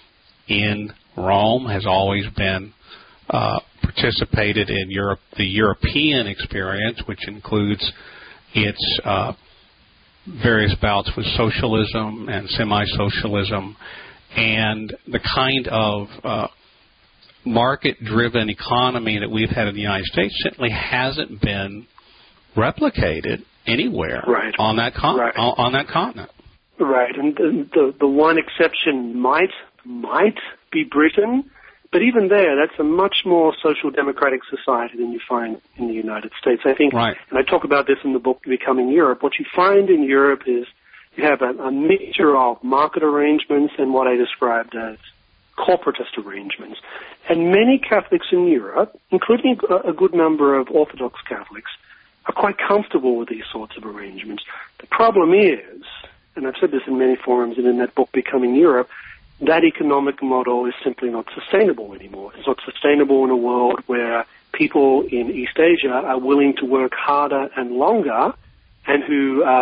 in Rome, has always been uh, participated in Europe, the European experience, which includes its uh, various bouts with socialism and semi-socialism, and the kind of uh, market-driven economy that we've had in the United States certainly hasn't been replicated anywhere right. on that con- right. on, on that continent. Right, and the, the the one exception might might be Britain, but even there, that's a much more social democratic society than you find in the United States. I think, right. and I talk about this in the book Becoming Europe, what you find in Europe is you have a, a mixture of market arrangements and what I described as corporatist arrangements. And many Catholics in Europe, including a, a good number of Orthodox Catholics, are quite comfortable with these sorts of arrangements. The problem is, and I've said this in many forums and in that book Becoming Europe, that economic model is simply not sustainable anymore. It's not sustainable in a world where people in East Asia are willing to work harder and longer and who uh,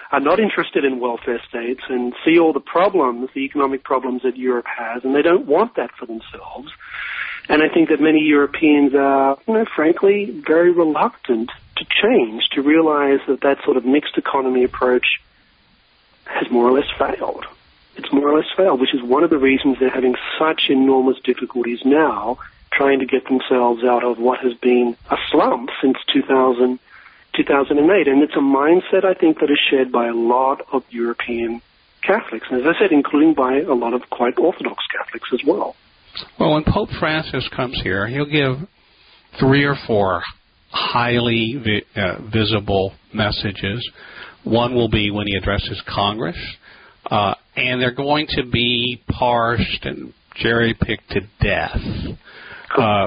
are not interested in welfare states and see all the problems, the economic problems that Europe has, and they don't want that for themselves. And I think that many Europeans are, you know, frankly, very reluctant to change, to realize that that sort of mixed economy approach has more or less failed. It's more or less failed, which is one of the reasons they're having such enormous difficulties now trying to get themselves out of what has been a slump since two thousand, two thousand eight. And it's a mindset, I think, that is shared by a lot of European Catholics, and as I said, including by a lot of quite Orthodox Catholics as well. Well, when Pope Francis comes here, he'll give three or four highly vi- uh, visible messages. One will be when he addresses Congress, uh, and they're going to be parsed and cherry-picked to death. Uh,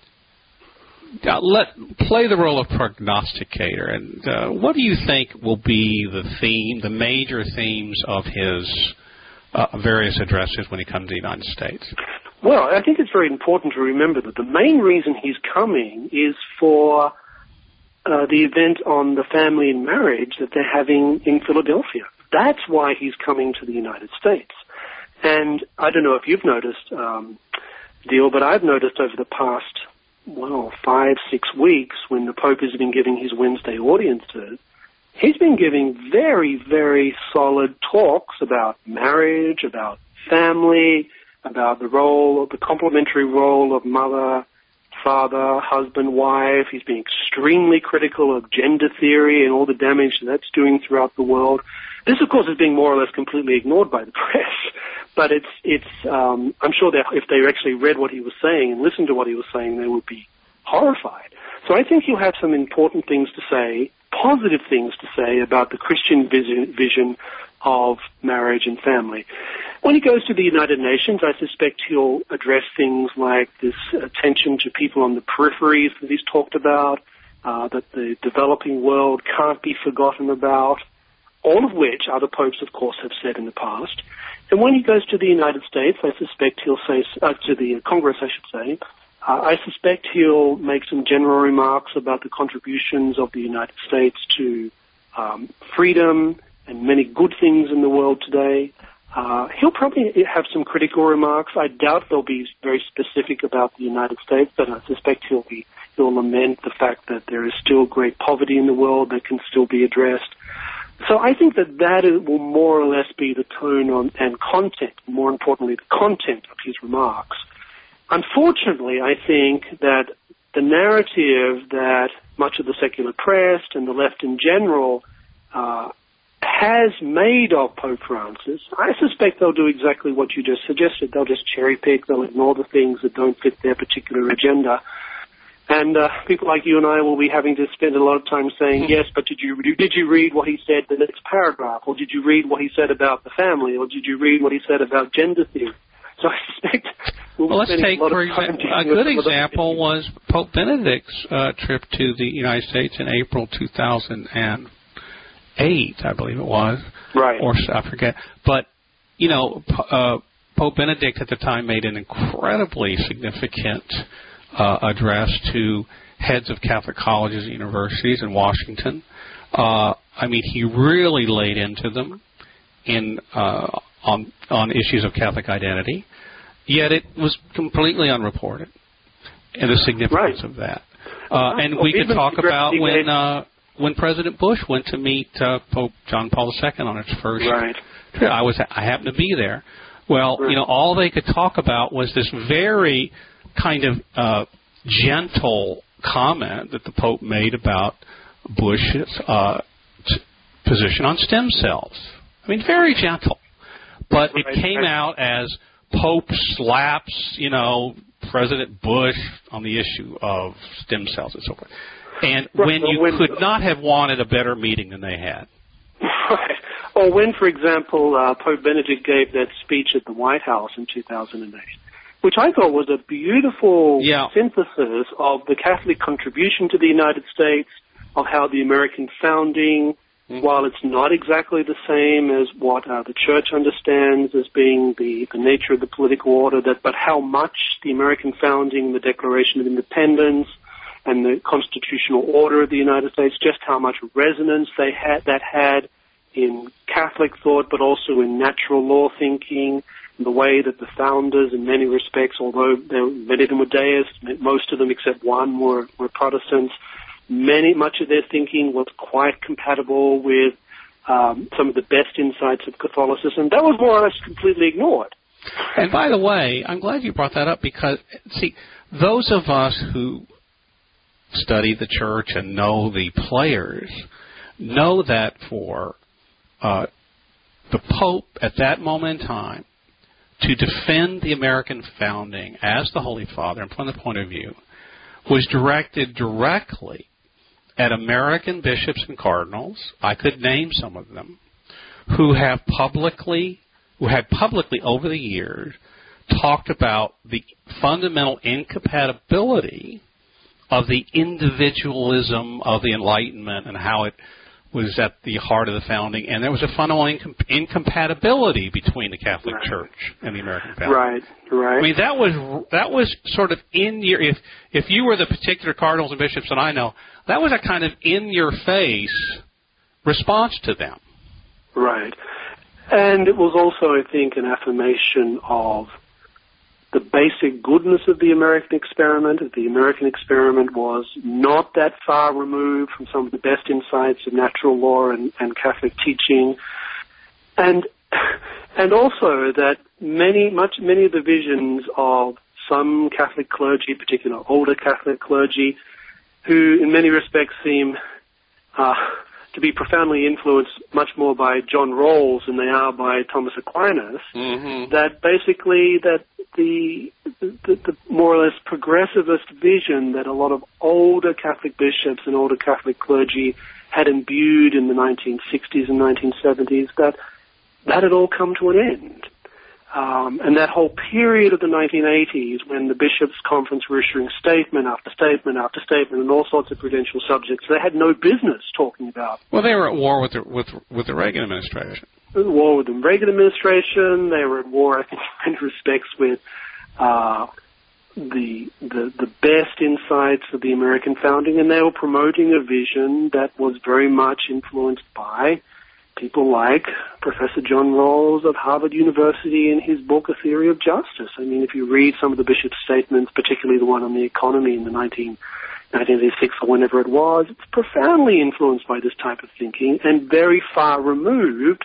let play the role of prognosticator, and uh, what do you think will be the theme, the major themes of his uh, various addresses when he comes to the United States? Well, I think it's very important to remember that the main reason he's coming is for uh, the event on the family and marriage that they're having in Philadelphia. That's why he's coming to the United States. And I don't know if you've noticed, um, Deal, but I've noticed over the past, well, five, six weeks when the Pope has been giving his Wednesday audiences, he's been giving very, very solid talks about marriage, about family, about the role, the complementary role of mother, father, husband, wife. He's been extremely critical of gender theory and all the damage that's doing throughout the world. This, of course, is being more or less completely ignored by the press, but it's, it's, um, I'm sure that if they actually read what he was saying and listened to what he was saying, they would be horrified. So I think he'll have some important things to say, positive things to say about the Christian vision, vision of marriage and family. When he goes to the United Nations, I suspect he'll address things like this attention to people on the peripheries that he's talked about, uh, that the developing world can't be forgotten about, all of which other popes, of course, have said in the past. And when he goes to the United States, I suspect he'll say, uh, to the Congress, I should say, uh, I suspect he'll make some general remarks about the contributions of the United States to um, freedom and many good things in the world today. Uh, he'll probably have some critical remarks. I doubt they'll be very specific about the United States, but I suspect he'll be, he'll lament the fact that there is still great poverty in the world that can still be addressed. So I think that that is, will more or less be the tone on, and content, more importantly, the content of his remarks. Unfortunately, I think that the narrative that much of the secular press and the left in general uh, has made of Pope Francis, I suspect they'll do exactly what you just suggested. They'll just cherry-pick, they'll ignore the things that don't fit their particular agenda. And uh, people like you and I will be having to spend a lot of time saying, yes, but did you did you read what he said the next paragraph? Or did you read what he said about the family? Or did you read what he said about gender theory? So I suspect we'll, well be let's take, a, for example, a good example was Pope Benedict's uh, trip to the United States in April two thousand eight, I believe it was. Right. Or I forget. But, you know, uh, Pope Benedict at the time made an incredibly significant Uh, address to heads of Catholic colleges and universities in Washington. Uh, I mean, he really laid into them in uh, on on issues of Catholic identity, yet it was completely unreported, and the significance right. of that. Uh, and well, we could talk about when made... uh, when President Bush went to meet uh, Pope John Paul the Second on his first right. trip. I was I happened to be there. Well, right. you know, all they could talk about was this very kind of uh, gentle comment that the Pope made about Bush's uh, t- position on stem cells. I mean, very gentle. But it came out as Pope slaps, you know, President Bush on the issue of stem cells and so forth. And when you could not have wanted a better meeting than they had. Right. Or when, for example, uh, Pope Benedict gave that speech at the White House in two thousand eight, which I thought was a beautiful yeah. synthesis of the Catholic contribution to the United States, of how the American founding, mm-hmm. while it's not exactly the same as what uh, the Church understands as being the, the nature of the political order, that but how much the American founding, the Declaration of Independence, and the constitutional order of the United States, just how much resonance they had that had in Catholic thought, but also in natural law thinking, the way that the founders, in many respects, although there, many of them were deists, most of them except one were, were Protestants, many much of their thinking was quite compatible with um, some of the best insights of Catholicism. That was more or less completely ignored. And by the way, I'm glad you brought that up because, see, those of us who study the church and know the players know that for uh, the Pope at that moment in time to defend the American founding as the Holy Father and from the point of view was directed directly at American bishops and cardinals, I could name some of them, who have publicly, who had publicly over the years talked about the fundamental incompatibility of the individualism of the Enlightenment and how it was at the heart of the founding, and there was a fundamental incom- incompatibility between the Catholic right. Church and the American founding. Right, right. I mean, that was that was sort of in your, if if you were the particular cardinals and bishops that I know, that was a kind of in-your-face response to them. Right. And it was also, I think, an affirmation of the basic goodness of the American experiment. The American experiment was not that far removed from some of the best insights of natural law and, and Catholic teaching. And and also that many much many of the visions of some Catholic clergy, particularly older Catholic clergy, who in many respects seem uh, to be profoundly influenced much more by John Rawls than they are by Thomas Aquinas, mm-hmm. that basically that the, the, the more or less progressivist vision that a lot of older Catholic bishops and older Catholic clergy had imbued in the nineteen sixties and nineteen seventies, that that had all come to an end. Um, and that whole period of the nineteen eighties, when the Bishops' Conference were issuing statement after statement after statement on all sorts of prudential subjects, they had no business talking about. Well, they were at war with the, with, with the Reagan administration. At war with the Reagan administration. They were at war, I think, in many respects with uh, the, the the best insights of the American founding, and they were promoting a vision that was very much influenced by people like Professor John Rawls of Harvard University in his book, A Theory of Justice. I mean, if you read some of the bishop's statements, particularly the one on the economy in the nineteen eighty-six or whenever it was, it's profoundly influenced by this type of thinking and very far removed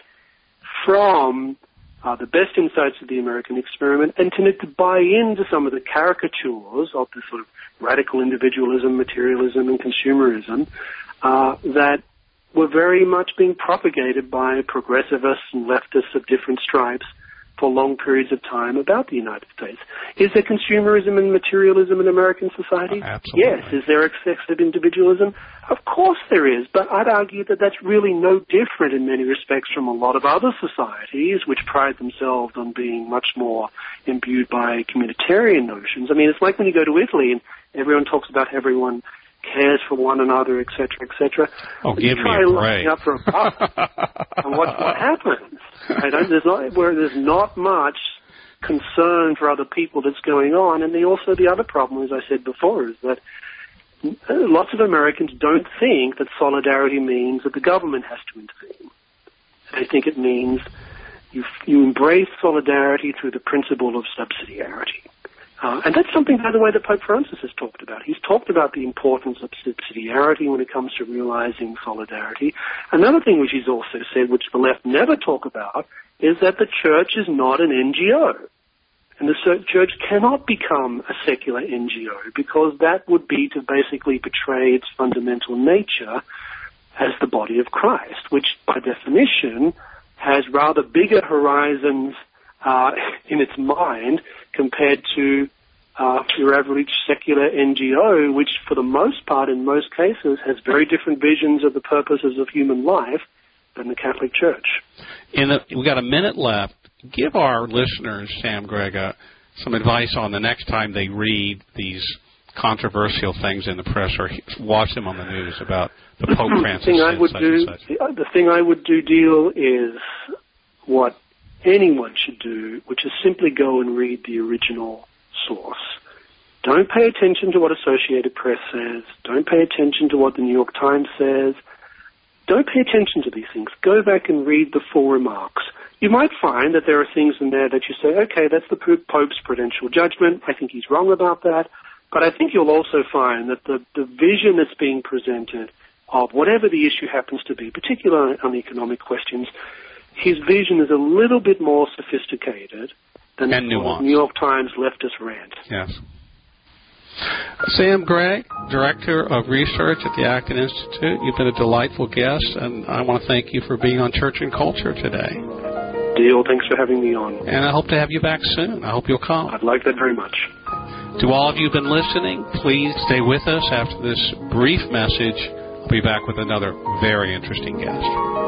from uh, the best insights of the American experiment, and tended to buy into some of the caricatures of this sort of radical individualism, materialism, and consumerism uh, that were very much being propagated by progressivists and leftists of different stripes for long periods of time about the United States. Is there consumerism and materialism in American society? Oh, absolutely. Yes. Is there excessive individualism? Of course there is, but I'd argue that that's really no different in many respects from a lot of other societies which pride themselves on being much more imbued by communitarian notions. I mean, it's like when you go to Italy and everyone talks about everyone cares for one another, et cetera, et cetera. Oh, you give me try a lining break. up for a bus, and what, what happens? I don't, there's not where there's not much concern for other people that's going on, and the, also the other problem, as I said before, is that lots of Americans don't think that solidarity means that the government has to intervene. They think it means you you embrace solidarity through the principle of subsidiarity. Uh, and that's something, by the way, that Pope Francis has talked about. He's talked about the importance of subsidiarity when it comes to realizing solidarity. Another thing which he's also said, which the left never talk about, is that the church is not an N G O. And the church cannot become a secular N G O because that would be to basically betray its fundamental nature as the body of Christ, which by definition has rather bigger horizons uh, in its mind compared to uh, your average secular N G O, which for the most part, in most cases, has very different visions of the purposes of human life than the Catholic Church. In the, we've got a minute left. Give our listeners, Sam Gregg, uh, some advice on the next time they read these controversial things in the press or watch them on the news about the Pope Francis the thing I would such do, and such. The, the thing I would do, deal, is what anyone should do, which is simply go and read the original source. Don't pay attention to what Associated Press says. Don't pay attention to what the New York Times says. don't pay attention to these things. Go back and read the full remarks. You might find that there are things in there that you say, okay, that's the Pope's prudential judgment. I think he's wrong about that. But I think you'll also find that the, the vision that's being presented of whatever the issue happens to be, particularly on economic questions, his vision is a little bit more sophisticated than the New York Times leftist rant. Yes. Sam Gregg, Director of Research at the Acton Institute, you've been a delightful guest, and I want to thank you for being on Church and Culture today. Deal, thanks for having me on. And I hope to have you back soon. I hope you'll come. I'd like that very much. To all of you who've been listening, please stay with us after this brief message. I'll be back with another very interesting guest.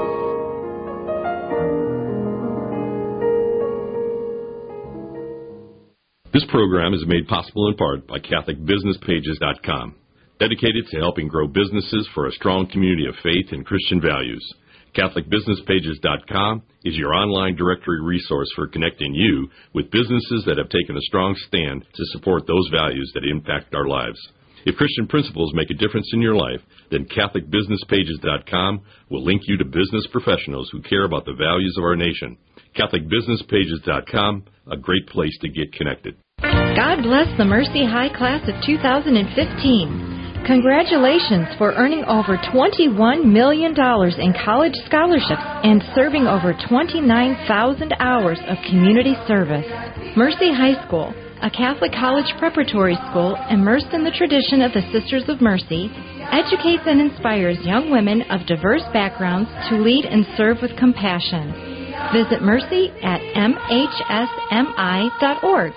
This program is made possible in part by Catholic Business Pages dot com, dedicated to helping grow businesses for a strong community of faith and Christian values. Catholic Business Pages dot com is your online directory resource for connecting you with businesses that have taken a strong stand to support those values that impact our lives. If Christian principles make a difference in your life, then Catholic Business Pages dot com will link you to business professionals who care about the values of our nation. Catholic Business Pages dot com, a great place to get connected. God bless the Mercy High Class of two thousand fifteen. Congratulations for earning over twenty-one million dollars in college scholarships and serving over twenty-nine thousand hours of community service. Mercy High School, a Catholic college preparatory school immersed in the tradition of the Sisters of Mercy, educates and inspires young women of diverse backgrounds to lead and serve with compassion. Visit Mercy at m h s m i dot org.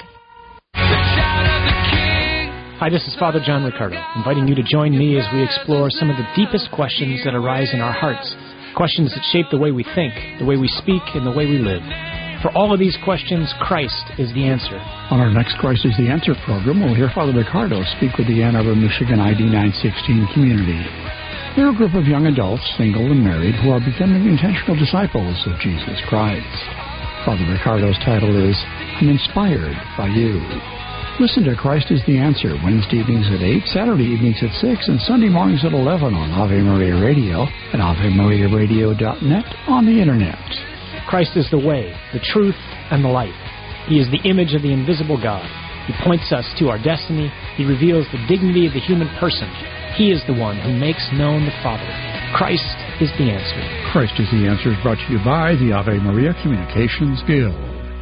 Hi, this is Father John Riccardo, inviting you to join me as we explore some of the deepest questions that arise in our hearts, questions that shape the way we think, the way we speak, and the way we live. For all of these questions, Christ is the answer. On our next Christ is the Answer program, we'll hear Father Riccardo speak with the Ann Arbor, Michigan I D nine sixteen community. They're a group of young adults, single and married, who are becoming intentional disciples of Jesus Christ. Father Riccardo's title is, I'm Inspired by You. Listen to Christ is the Answer Wednesday evenings at eight, Saturday evenings at six, and Sunday mornings at eleven on Ave Maria Radio and ave maria radio dot net on the Internet. Christ is the way, the truth, and the light. He is the image of the invisible God. He points us to our destiny. He reveals the dignity of the human person. He is the one who makes known the Father. Christ is the answer. Christ is the Answer is brought to you by the Ave Maria Communications Guild.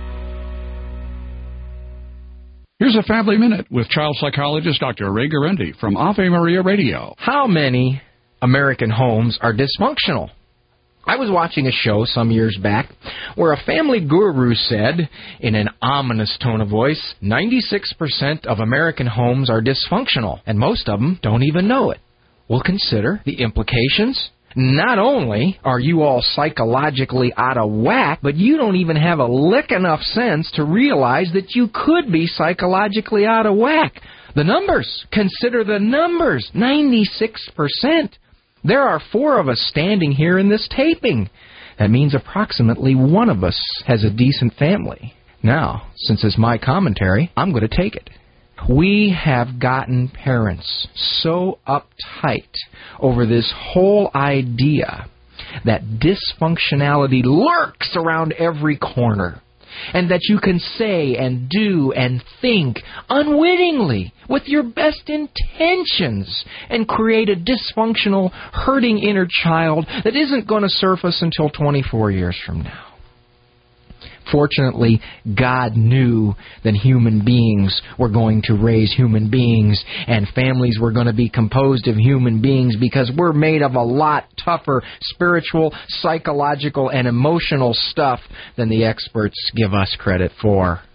Here's a Family Minute with child psychologist Doctor Ray Guarendi from Ave Maria Radio. How many American homes are dysfunctional? I was watching a show some years back where a family guru said, in an ominous tone of voice, ninety-six percent of American homes are dysfunctional, and most of them don't even know it. Well, consider the implications. Not only are you all psychologically out of whack, but you don't even have a lick enough sense to realize that you could be psychologically out of whack. The numbers. Consider the numbers. ninety-six percent. There are four of us standing here in this taping. That means approximately one of us has a decent family. Now, since it's my commentary, I'm going to take it. We have gotten parents so uptight over this whole idea that dysfunctionality lurks around every corner, and that you can say and do and think unwittingly with your best intentions and create a dysfunctional, hurting inner child that isn't going to surface until twenty-four years from now. Fortunately, God knew that human beings were going to raise human beings, and families were going to be composed of human beings, because we're made of a lot tougher spiritual, psychological, and emotional stuff than the experts give us credit for.